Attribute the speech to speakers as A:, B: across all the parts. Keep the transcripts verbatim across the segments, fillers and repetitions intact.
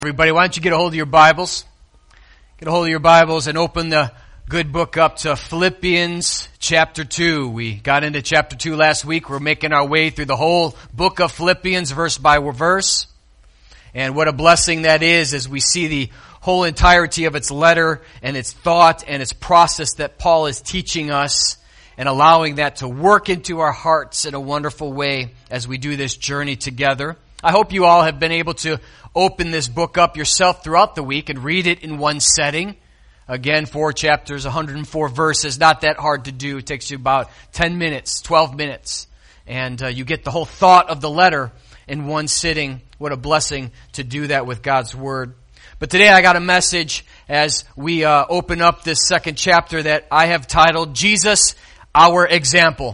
A: Everybody, why don't you get a hold of your Bibles? Get a hold of your Bibles and open the good book up to Philippians chapter two. We got into chapter two last week. We're making our way through the whole book of Philippians verse by verse. And what a blessing that is as we see the whole entirety of its letter and its thought and its process that Paul is teaching us and allowing that to work into our hearts in a wonderful way as we do this journey together. I hope you all have been able to open this book up yourself throughout the week and read it in one setting. Again, four chapters, one hundred four verses, not that hard to do. It takes you about ten minutes, twelve minutes. And uh, you get the whole thought of the letter in one sitting. What a blessing to do that with God's Word. But today I got a message as we uh, open up this second chapter that I have titled, Jesus, Our Example.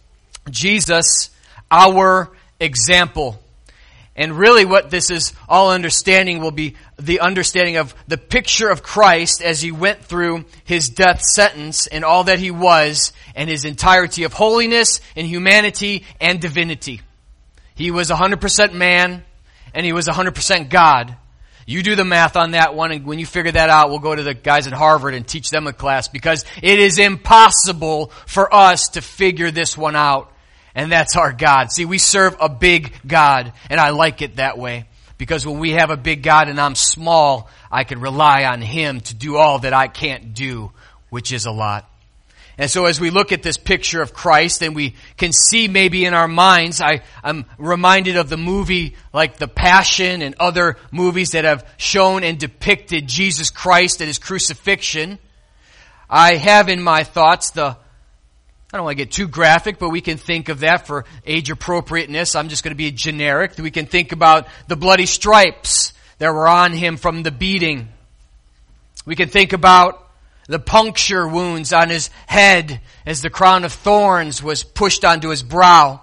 A: Jesus, Our Example. And really what this is all understanding will be the understanding of the picture of Christ as he went through his death sentence and all that he was and his entirety of holiness and humanity and divinity. He was one hundred percent man and he was one hundred percent God. You do the math on that one, and when you figure that out, we'll go to the guys at Harvard and teach them a class because it is impossible for us to figure this one out. And that's our God. See, we serve a big God, and I like it that way. Because when we have a big God and I'm small, I can rely on Him to do all that I can't do, which is a lot. And so as we look at this picture of Christ, and we can see maybe in our minds, I, I'm reminded of the movie like The Passion and other movies that have shown and depicted Jesus Christ and His crucifixion. I have in my thoughts the I don't want to get too graphic, but we can think of that for age appropriateness. I'm just going to be generic. We can think about the bloody stripes that were on him from the beating. We can think about the puncture wounds on his head as the crown of thorns was pushed onto his brow.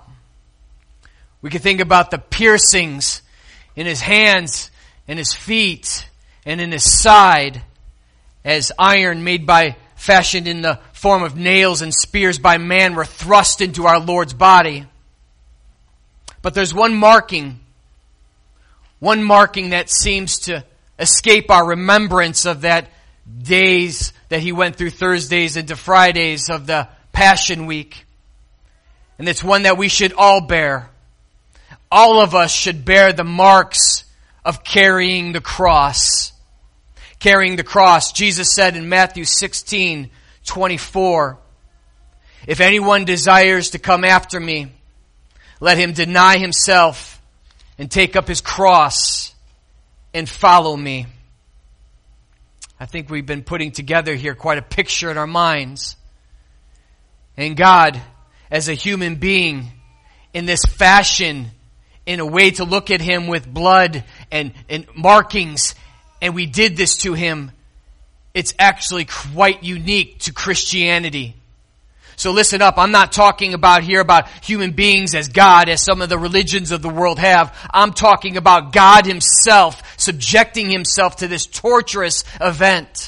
A: We can think about the piercings in his hands and his feet and in his side as iron made by fashioned in the form of nails and spears by man were thrust into our Lord's body. But there's one marking, one marking that seems to escape our remembrance of that days that he went through, Thursdays into Fridays of the Passion Week. And it's one that we should all bear. All of us should bear the marks of carrying the cross. Carrying the cross. Jesus said in Matthew sixteen twenty-four, if anyone desires to come after me, let him deny himself and take up his cross and follow me. I think we've been putting together here quite a picture in our minds. And God, as a human being, in this fashion, in a way to look at him with blood and, and markings, and we did this to him, it's actually quite unique to Christianity. So listen up, I'm not talking about here about human beings as God, as some of the religions of the world have. I'm talking about God himself subjecting himself to this torturous event.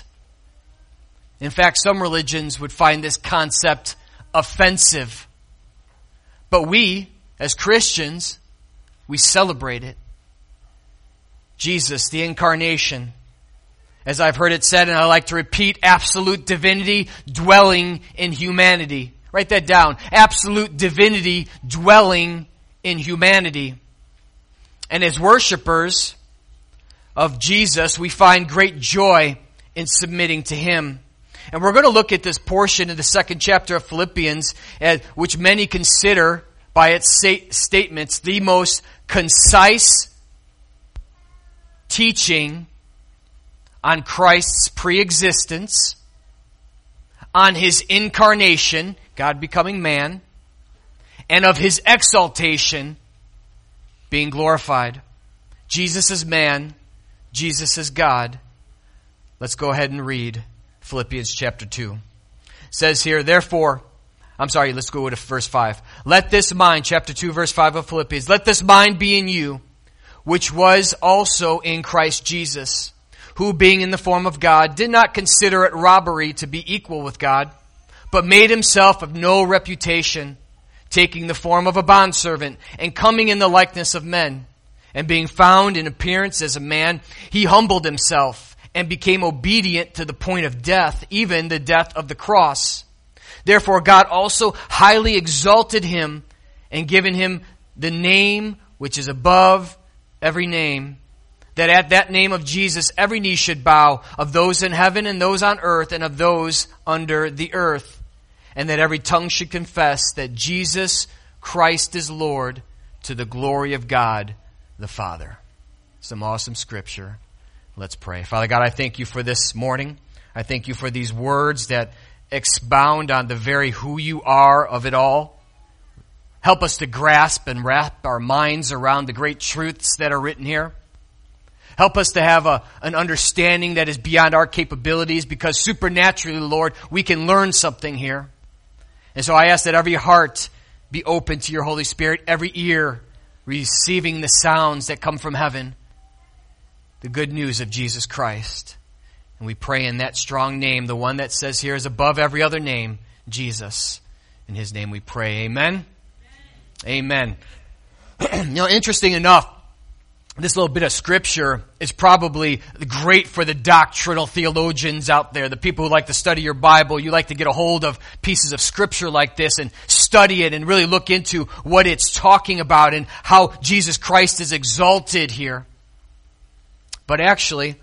A: In fact, some religions would find this concept offensive. But we, as Christians, we celebrate it. Jesus, the incarnation, as I've heard it said, and I like to repeat, absolute divinity dwelling in humanity. Write that down. Absolute divinity dwelling in humanity. And as worshipers of Jesus, we find great joy in submitting to Him. And we're going to look at this portion of the second chapter of Philippians, which many consider, by its statements, the most concise teaching on Christ's pre-existence, on His incarnation, God becoming man, and of His exaltation, being glorified. Jesus is man, Jesus is God. Let's go ahead and read Philippians chapter two. It says here, therefore, I'm sorry, let's go to verse five. Let this mind, chapter two, verse five of Philippians, let this mind be in you, which was also in Christ Jesus, who being in the form of God, did not consider it robbery to be equal with God, but made himself of no reputation, taking the form of a bondservant, and coming in the likeness of men. And being found in appearance as a man, he humbled himself and became obedient to the point of death, even the death of the cross. Therefore God also highly exalted him and given him the name which is above every name, that at that name of Jesus every knee should bow, of those in heaven and those on earth and of those under the earth, and that every tongue should confess that Jesus Christ is Lord, to the glory of God the Father. Some awesome scripture. Let's pray. Father God, I thank you for this morning. I thank you for these words that expound on the very who you are of it all. Help us to grasp and wrap our minds around the great truths that are written here. Help us to have a, an understanding that is beyond our capabilities, because supernaturally, Lord, we can learn something here. And so I ask that every heart be open to your Holy Spirit, every ear receiving the sounds that come from heaven, the good news of Jesus Christ. And we pray in that strong name, the one that says here is above every other name, Jesus. In his name we pray. Amen? Amen. Amen. You know, interesting enough, this little bit of scripture is probably great for the doctrinal theologians out there, the people who like to study your Bible. You like to get a hold of pieces of scripture like this and study it and really look into what it's talking about and how Jesus Christ is exalted here. But actually,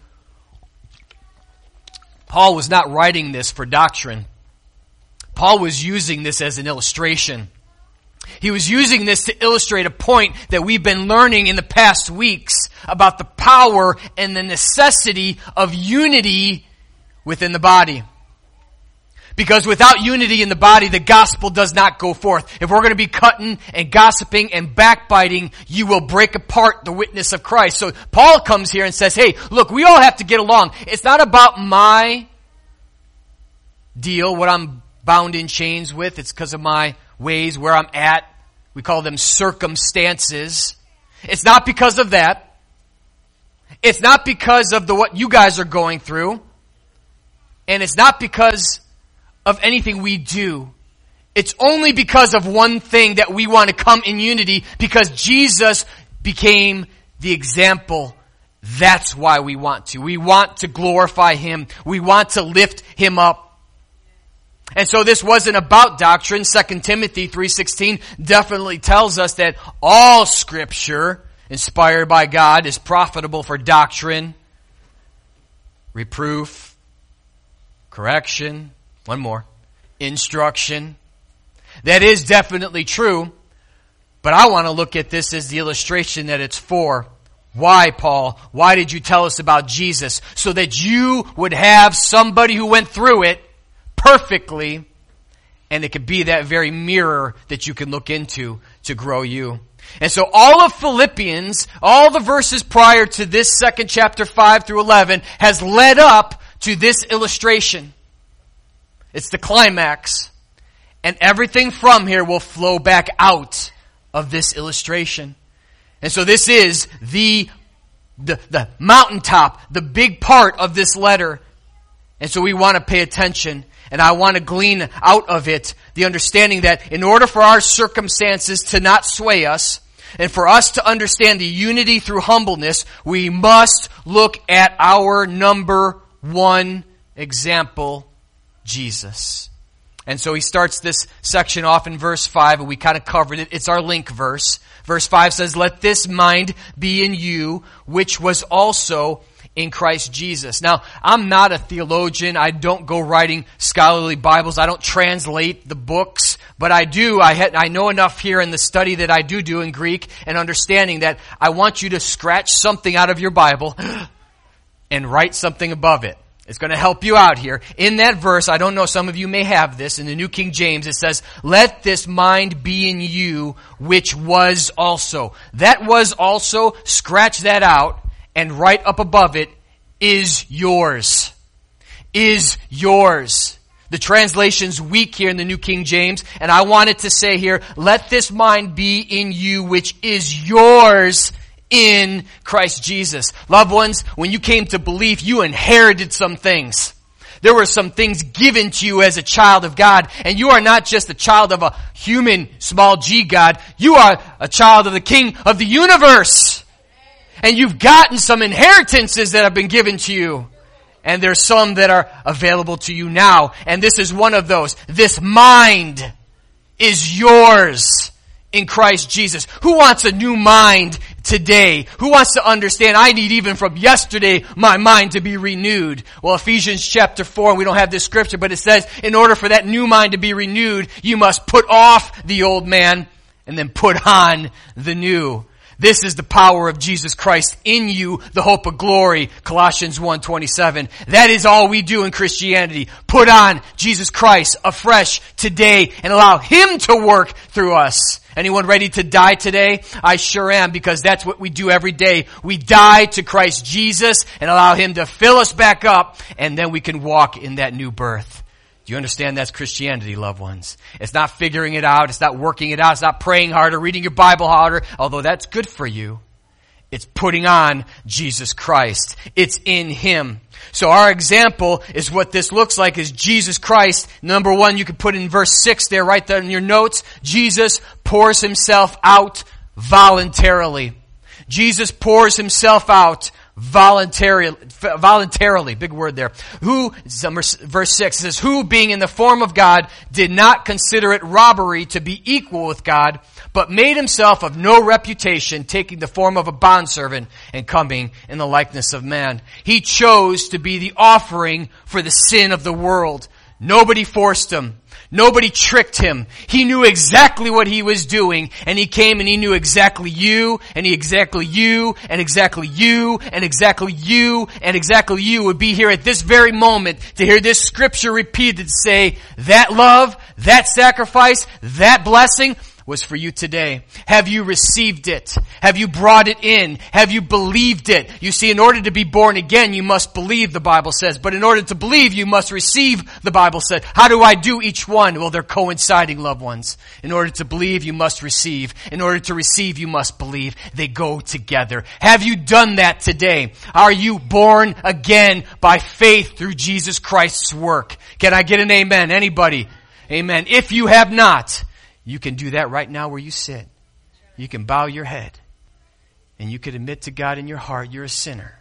A: Paul was not writing this for doctrine. Paul was using this as an illustration. He was using this to illustrate a point that we've been learning in the past weeks about the power and the necessity of unity within the body. Because without unity in the body, the gospel does not go forth. If we're going to be cutting and gossiping and backbiting, you will break apart the witness of Christ. So Paul comes here and says, hey, look, we all have to get along. It's not about my deal, what I'm bound in chains with. It's because of my ways, where I'm at. We call them circumstances. It's not because of that. It's not because of the what you guys are going through. And it's not because of anything we do. It's only because of one thing that we want to come in unity, because Jesus became the example. That's why we want to. We want to glorify him. We want to lift him up. And so this wasn't about doctrine. Second Timothy three sixteen definitely tells us that all scripture inspired by God is profitable for doctrine, reproof, correction, one more, instruction. That is definitely true, but I want to look at this as the illustration that it's for. Why, Paul? Why did you tell us about Jesus? So that you would have somebody who went through it perfectly, and it could be that very mirror that you can look into to grow you. And so all of Philippians, all the verses prior to this second chapter five through eleven has led up to this illustration. It's the climax. And everything from here will flow back out of this illustration. And so this is the, the, the mountaintop, the big part of this letter. And so we want to pay attention. And I want to glean out of it the understanding that in order for our circumstances to not sway us, and for us to understand the unity through humbleness, we must look at our number one example, Jesus. And so he starts this section off in verse five, and we kind of covered it. It's our link verse. Verse five says, "Let this mind be in you, which was also in Christ Jesus." Now, I'm not a theologian. I don't go writing scholarly Bibles. I don't translate the books. But I do, I, ha- I know enough here in the study that I do do in Greek and understanding that I want you to scratch something out of your Bible and write something above it. It's going to help you out here. In that verse, I don't know, some of you may have this, in the New King James, it says, "Let this mind be in you, which was also." That was also, scratch that out, and right up above it, is yours. Is yours. The translation's weak here in the New King James, and I wanted to say here, "Let this mind be in you, which is yours in Christ Jesus." Loved ones, when you came to belief, you inherited some things. There were some things given to you as a child of God, and you are not just a child of a human, small g God. You are a child of the King of the universe. And you've gotten some inheritances that have been given to you. And there's some that are available to you now. And this is one of those. This mind is yours in Christ Jesus. Who wants a new mind today? Who wants to understand, I need even from yesterday my mind to be renewed? Well, Ephesians chapter four, and we don't have this scripture, but it says, in order for that new mind to be renewed, you must put off the old man and then put on the new. This is the power of Jesus Christ in you, the hope of glory, Colossians one twenty-seven. That is all we do in Christianity. Put on Jesus Christ afresh today and allow Him to work through us. Anyone ready to die today? I sure am, because that's what we do every day. We die to Christ Jesus and allow Him to fill us back up, and then we can walk in that new birth. Do you understand that's Christianity, loved ones? It's not figuring it out. It's not working it out. It's not praying harder, reading your Bible harder, although that's good for you. It's putting on Jesus Christ. It's in Him. So our example is what this looks like is Jesus Christ. Number one, you can put in verse six there, right there in your notes. Jesus pours Himself out voluntarily. Jesus pours Himself out voluntarily. Voluntarily, big word there. Who, verse six says, who being in the form of God did not consider it robbery to be equal with God, but made Himself of no reputation, taking the form of a bondservant and coming in the likeness of man. He chose to be the offering for the sin of the world. Nobody forced Him. Nobody tricked Him. He knew exactly what He was doing, and He came and He knew exactly you, and He exactly you, and exactly you, and exactly you, and exactly you would be here at this very moment to hear this scripture repeated to say, that love, that sacrifice, that blessing was for you today. Have you received it? Have you brought it in? Have you believed it? You see, in order to be born again, you must believe, the Bible says. But in order to believe, you must receive, the Bible said. How do I do each one? Well, they're coinciding, loved ones. In order to believe, you must receive. In order to receive, you must believe. They go together. Have you done that today? Are you born again by faith through Jesus Christ's work? Can I get an amen? Anybody? Amen. If you have not, you can do that right now where you sit. You can bow your head. And you can admit to God in your heart you're a sinner.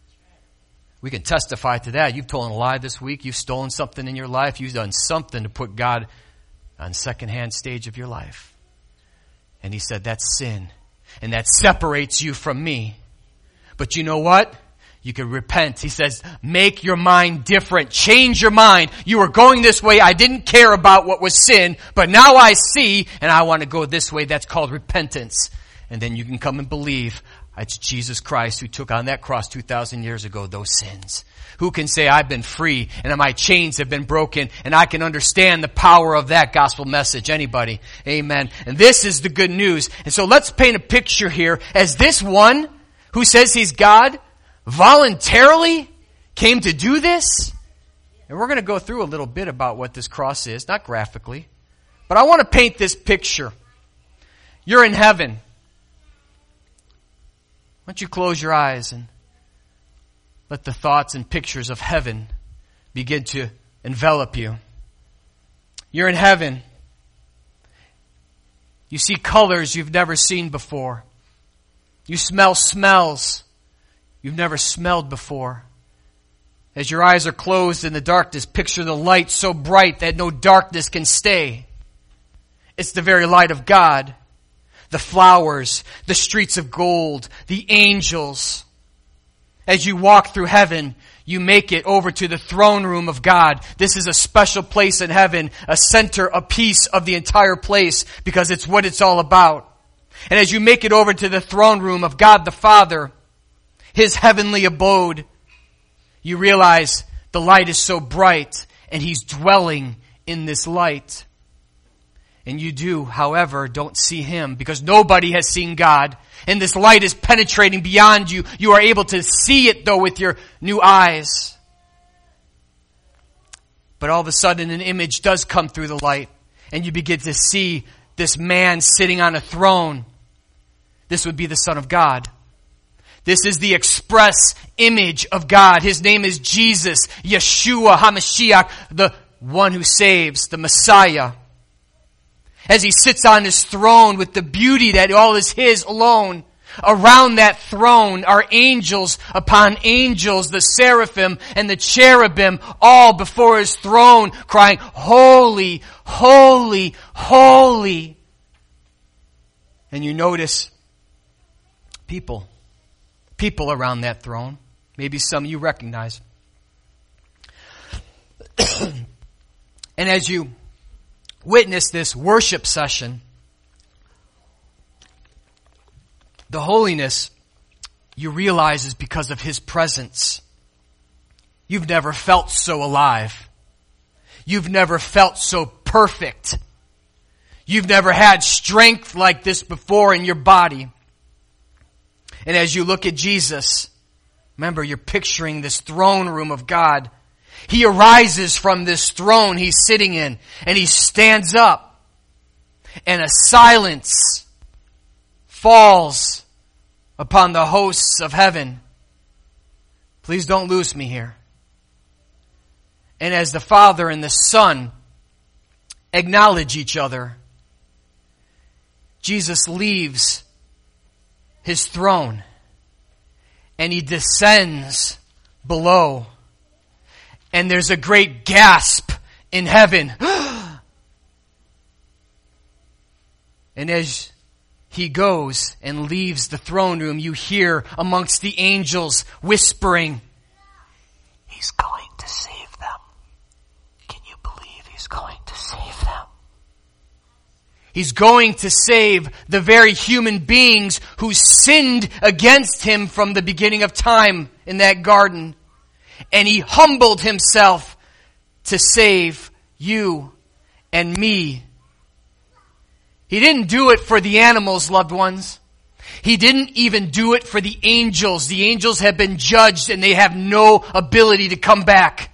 A: We can testify to that. You've told a lie this week. You've stolen something in your life. You've done something to put God on second-hand stage of your life. And He said, that's sin. And that separates you from me. But you know what? You can repent. He says, make your mind different. Change your mind. You were going this way. I didn't care about what was sin, but now I see, and I want to go this way. That's called repentance. And then you can come and believe it's Jesus Christ who took on that cross two thousand years ago those sins. Who can say, I've been free, and my chains have been broken, and I can understand the power of that gospel message? Anybody? Amen. And this is the good news. And so let's paint a picture here as this one who says He's God voluntarily came to do this. And we're going to go through a little bit about what this cross is, not graphically, but I want to paint this picture. You're in heaven. Why don't you close your eyes and let the thoughts and pictures of heaven begin to envelop you. You're in heaven. You see colors you've never seen before. You smell smells you've never smelled before. As your eyes are closed in the darkness, picture the light so bright that no darkness can stay. It's the very light of God. The flowers, the streets of gold, the angels. As you walk through heaven, you make it over to the throne room of God. This is a special place in heaven, a center, a piece of the entire place, because it's what it's all about. And as you make it over to the throne room of God the Father, His heavenly abode, you realize the light is so bright and He's dwelling in this light. And you do, however, don't see Him because nobody has seen God. And this light is penetrating beyond you. You are able to see it though with your new eyes. But all of a sudden an image does come through the light and you begin to see this man sitting on a throne. This would be the Son of God. This is the express image of God. His name is Jesus, Yeshua HaMashiach, the one who saves, the Messiah. As He sits on His throne with the beauty that all is His alone, Around that throne are angels upon angels, the seraphim and the cherubim, all before his throne, crying, holy, holy, holy. And you notice people, people around that throne. Maybe some you recognize. And as you witness this worship session, the holiness you realize is because of his presence. You've never felt so alive. You've never felt so perfect. You've never had strength like this before in your body. And as you look at Jesus, remember, you're picturing this throne room of God. He arises from this throne he's sitting in, and he stands up, and a silence falls upon the hosts of heaven. Please don't lose me here. And as the Father and the Son acknowledge each other, Jesus leaves his throne and he descends below. And there's a great gasp in heaven. And as he goes and leaves the throne room, you hear amongst the angels whispering, he's going to save them. Can you believe he's going to save them? He's going to save the very human beings who sinned against him from the beginning of time in that garden. And he humbled himself to save you and me. He didn't do it for the animals, loved ones. He didn't even do it for the angels. The angels have been judged and they have no ability to come back.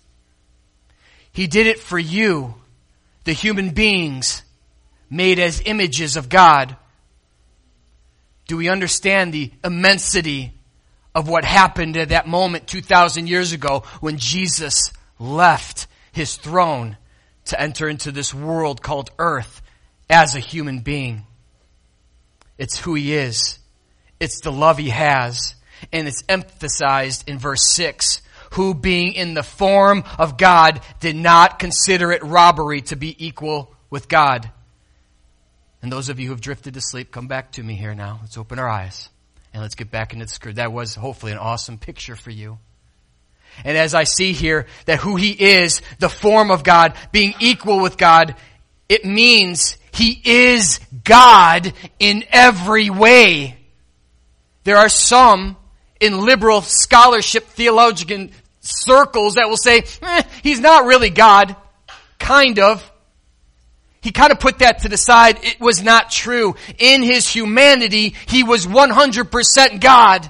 A: He did it for you, the human beings made as images of God. Do we understand the immensity of what happened at that moment two thousand years ago when Jesus left his throne to enter into this world called earth as a human being? It's who he is. It's the love he has. And it's emphasized in verse six. Who being in the form of God did not consider it robbery to be equal with God. And those of you who have drifted to sleep, come back to me here now. Let's open our eyes. And let's get back into the script. That was hopefully an awesome picture for you. And as I see here that who he is, the form of God, being equal with God, it means he is God in every way. There are some in liberal scholarship theologian circles that will say, eh, he's not really God. Kind of. He kind of put that to the side. It was not true. In his humanity, he was one hundred percent God.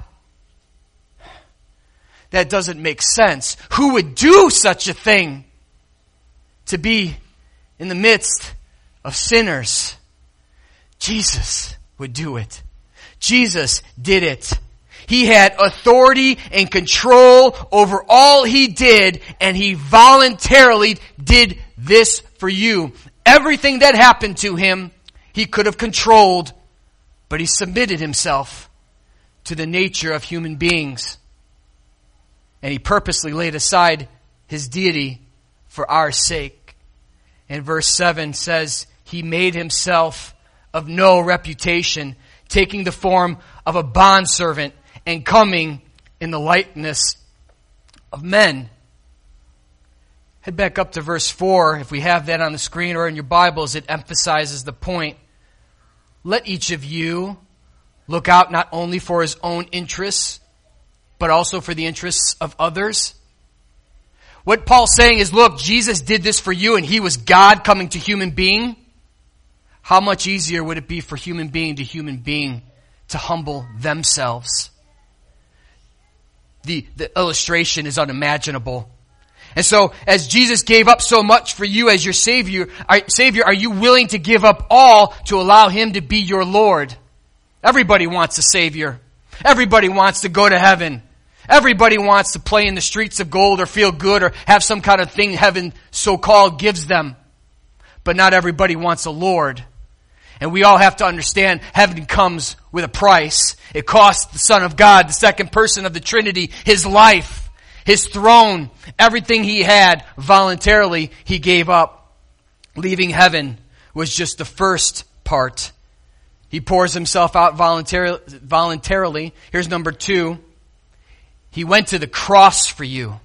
A: That doesn't make sense. Who would do such a thing? To be in the midst of sinners. Jesus would do it. Jesus did it. He had authority and control over all he did, and he voluntarily did this for you. Everything that happened to him, he could have controlled, but he submitted himself to the nature of human beings. And he purposely laid aside his deity for our sake. And verse seven says, he made himself of no reputation, taking the form of a bondservant and coming in the likeness of men. Head back up to verse four. If we have that on the screen or in your Bibles, it emphasizes the point. Let each of you look out not only for his own interests, but also for the interests of others. What Paul's saying is, look, Jesus did this for you and he was God coming to human being. How much easier would it be for human being to human being to humble themselves? The, the illustration is unimaginable. And so, as Jesus gave up so much for you as your Savior, are, Savior, are you willing to give up all to allow him to be your Lord? Everybody wants a Savior. Everybody wants to go to heaven. Everybody wants to play in the streets of gold or feel good or have some kind of thing heaven so-called gives them. But not everybody wants a Lord. And we all have to understand heaven comes with a price. It cost the Son of God, the second person of the Trinity, his life, his throne, everything he had voluntarily he gave up. Leaving heaven was just the first part. He pours himself out voluntarily. voluntarily. Here's number two. He went to the cross for you.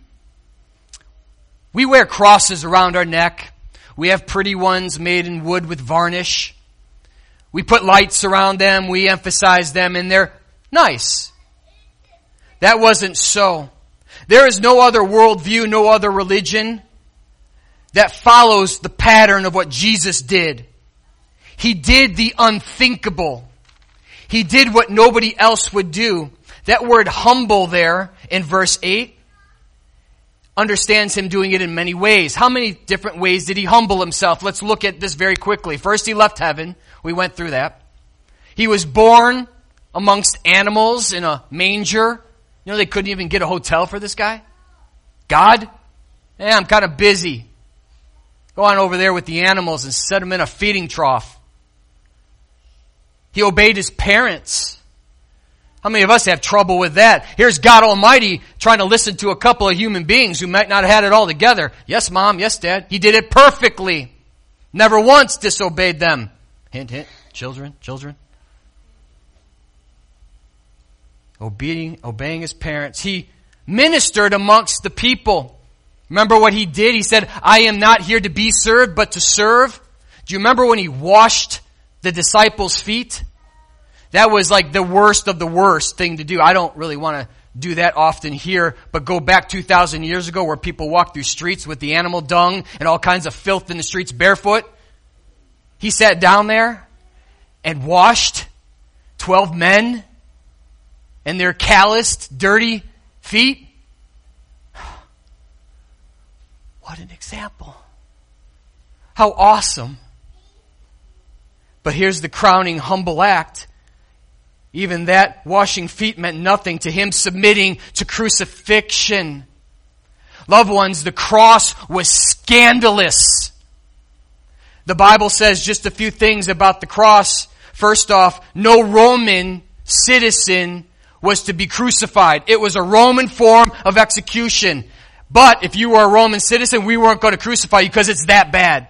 A: We wear crosses around our neck. We have pretty ones made in wood with varnish. We put lights around them. We emphasize them, and they're nice. That wasn't so. There is no other worldview, no other religion that follows the pattern of what Jesus did. He did the unthinkable. He did what nobody else would do. That word humble there in verse eight understands him doing it in many ways. How many different ways did he humble himself? Let's look at this very quickly. First, he left heaven. We went through that. He was born amongst animals in a manger. You know, they couldn't even get a hotel for this guy. God? Yeah, I'm kind of busy. Go on over there with the animals and set them in a feeding trough. He obeyed his parents. How many of us have trouble with that? Here's God Almighty trying to listen to a couple of human beings who might not have had it all together. Yes, Mom. Yes, Dad. He did it perfectly. Never once disobeyed them. Hint, hint. Children, children. Obeying, obeying his parents. He ministered amongst the people. Remember what he did? He said, I am not here to be served, but to serve. Do you remember when he washed the disciples' feet? That was like the worst of the worst thing to do. I don't really want to do that often here, but go back two thousand years ago where people walked through streets with the animal dung and all kinds of filth in the streets barefoot. He sat down there and washed twelve men and their calloused, dirty feet. What an example. How awesome. But here's the crowning humble act. Even that washing feet meant nothing to him submitting to crucifixion. Loved ones, the cross was scandalous. The Bible says just a few things about the cross. First off, no Roman citizen was to be crucified. It was a Roman form of execution. But if you were a Roman citizen, we weren't going to crucify you because it's that bad.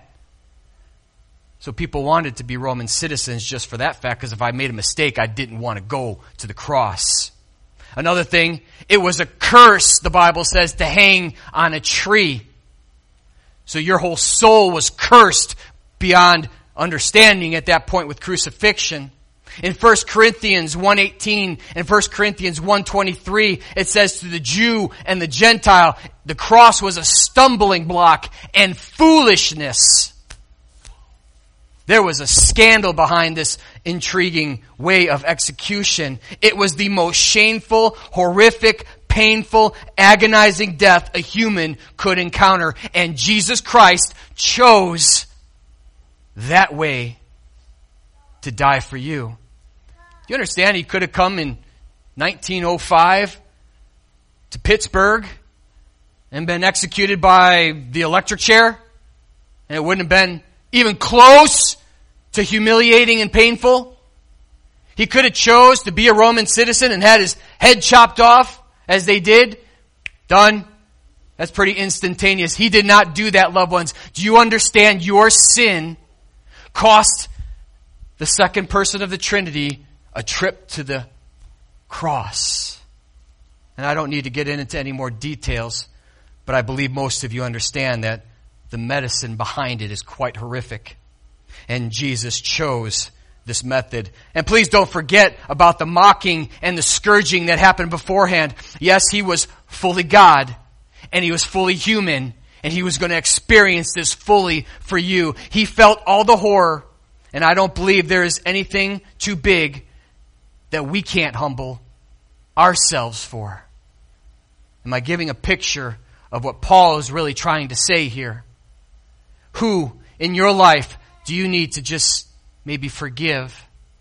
A: So people wanted to be Roman citizens just for that fact, because if I made a mistake, I didn't want to go to the cross. Another thing, it was a curse, the Bible says, to hang on a tree. So your whole soul was cursed beyond understanding at that point with crucifixion. In First Corinthians one eighteen and First Corinthians one twenty-three, it says to the Jew and the Gentile, the cross was a stumbling block and foolishness. There was a scandal behind this intriguing way of execution. It was the most shameful, horrific, painful, agonizing death a human could encounter. And Jesus Christ chose that way to die for you. Do you understand? He could have come in nineteen oh five to Pittsburgh and been executed by the electric chair, and it wouldn't have been even close to humiliating and painful. He could have chose to be a Roman citizen and had his head chopped off, as they did. Done. That's pretty instantaneous. He did not do that, loved ones. Do you understand your sin cost the second person of the Trinity a trip to the cross? And I don't need to get into any more details, but I believe most of you understand that the medicine behind it is quite horrific. And Jesus chose this method. And please don't forget about the mocking and the scourging that happened beforehand. Yes, he was fully God, and he was fully human, and he was going to experience this fully for you. He felt all the horror, and I don't believe there is anything too big that we can't humble ourselves for. Am I giving a picture of what Paul is really trying to say here? Who in your life do you need to just maybe forgive?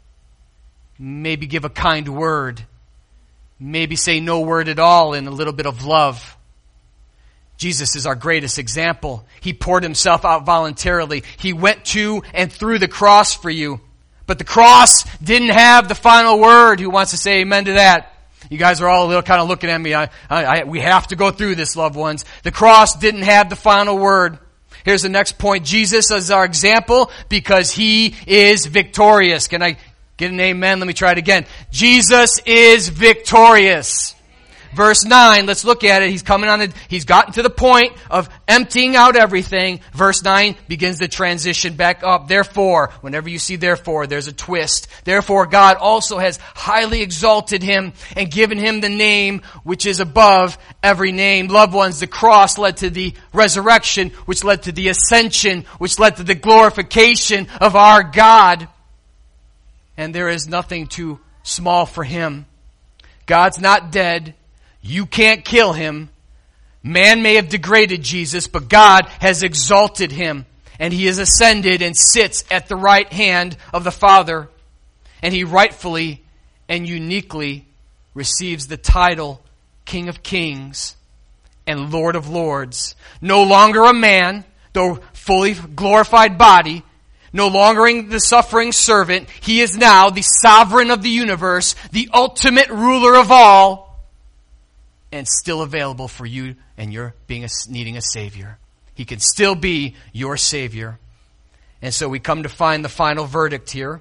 A: Maybe give a kind word? Maybe say no word at all in a little bit of love? Jesus is our greatest example. He poured himself out voluntarily. He went to and through the cross for you. But the cross didn't have the final word. Who wants to say amen to that? You guys are all a little kind of looking at me. I, I, I, we have to go through this, loved ones. The cross didn't have the final word. Here's the next point. Jesus is our example because he is victorious. Can I get an amen? Let me try it again. Jesus is victorious. Verse nine, let's look at it. He's coming on, a, he's gotten to the point of emptying out everything. Verse nine begins the transition back up. Therefore, whenever you see therefore, there's a twist. Therefore, God also has highly exalted him and given him the name which is above every name. Loved ones, the cross led to the resurrection, which led to the ascension, which led to the glorification of our God. And there is nothing too small for him. God's not dead. You can't kill him. Man may have degraded Jesus, but God has exalted him. And he has ascended and sits at the right hand of the Father. And he rightfully and uniquely receives the title King of Kings and Lord of Lords. No longer a man, though fully glorified body. No longer the suffering servant. He is now the sovereign of the universe, the ultimate ruler of all, and still available for you and you're being a, needing a Savior. He can still be your Savior. And so we come to find the final verdict here.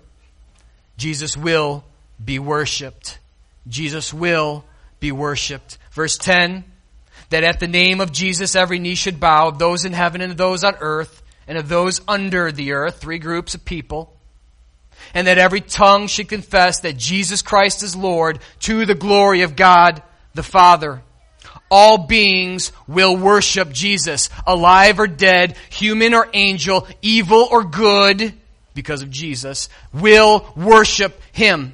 A: Jesus will be worshipped. Jesus will be worshipped. Verse ten, that at the name of Jesus every knee should bow, of those in heaven and of those on earth, and of those under the earth, three groups of people, and that every tongue should confess that Jesus Christ is Lord, to the glory of God the Father. All beings will worship Jesus, alive or dead, human or angel, evil or good, because of Jesus, will worship him.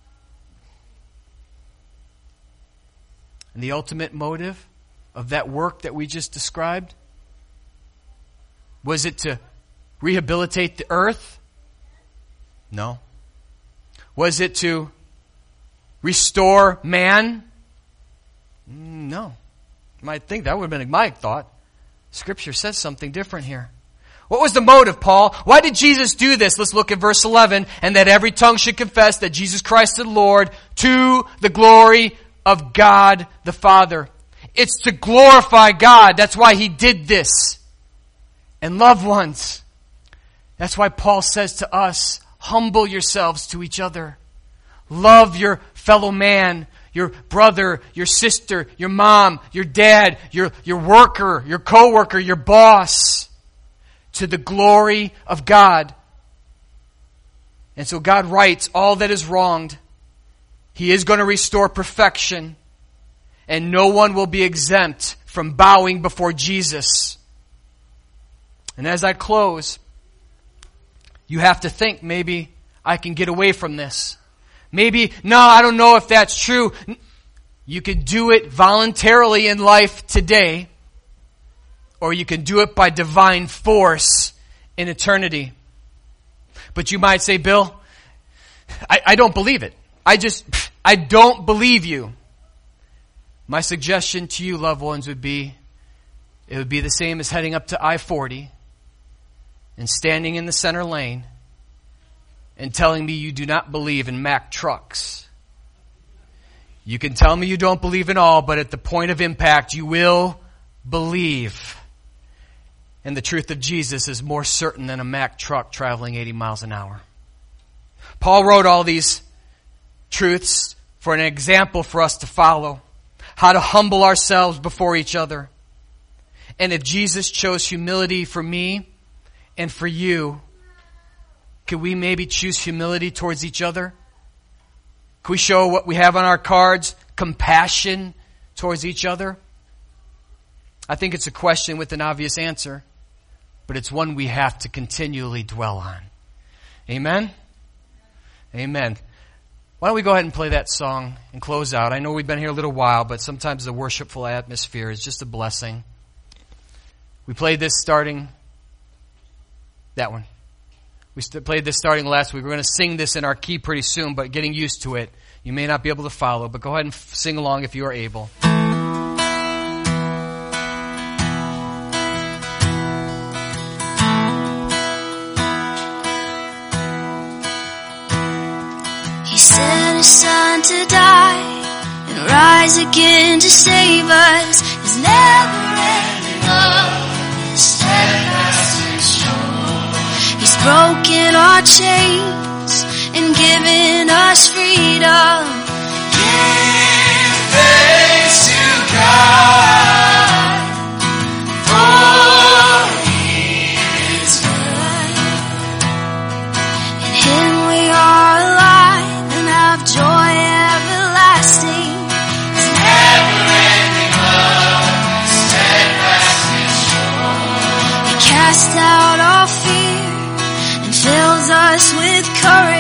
A: And the ultimate motive of that work that we just described, was it to rehabilitate the earth? No. Was it to restore man? No. You might think that would have been my thought. Scripture says something different here. What was the motive, Paul? Why did Jesus do this? Let's look at verse eleven. And that every tongue should confess that Jesus Christ is Lord, to the glory of God the Father. It's to glorify God. That's why he did this. And loved ones, that's why Paul says to us, humble yourselves to each other. Love your fellow man, your brother, your sister, your mom, your dad, your, your worker, your coworker, your boss, to the glory of God. And so God rights all that is wronged. He is going to restore perfection, and no one will be exempt from bowing before Jesus. And as I close, you have to think, maybe I can get away from this. Maybe, no, I don't know if that's true. You can do it voluntarily in life today, or you can do it by divine force in eternity. But you might say, Bill, I, I don't believe it. I just, I don't believe you. My suggestion to you, loved ones, would be, it would be the same as heading up to I forty and standing in the center lane and telling me you do not believe in Mack trucks. You can tell me you don't believe in all, but at the point of impact, you will believe. And the truth of Jesus is more certain than a Mack truck traveling eighty miles an hour. Paul wrote all these truths for an example for us to follow. How to humble ourselves before each other. And if Jesus chose humility for me and for you, could we maybe choose humility towards each other? Could we show what we have on our cards, compassion towards each other? I think it's a question with an obvious answer, but it's one we have to continually dwell on. Amen? Amen. Why don't we go ahead and play that song and close out? I know we've been here a little while, but sometimes the worshipful atmosphere is just a blessing. We played this starting, that one. We st- played this starting last week. We're going to sing this in our key pretty soon, but getting used to it, you may not be able to follow, but go ahead and f- sing along if you are able.
B: born to die and rise again to save us. His never-ending love is steadfast and sure. He's broken our chains and given us freedom. Give thanks to God, for He is good. In Him we are alive and have joy everlasting. His never-ending love, steadfast and sure. He casts out all fear and fills us with courage.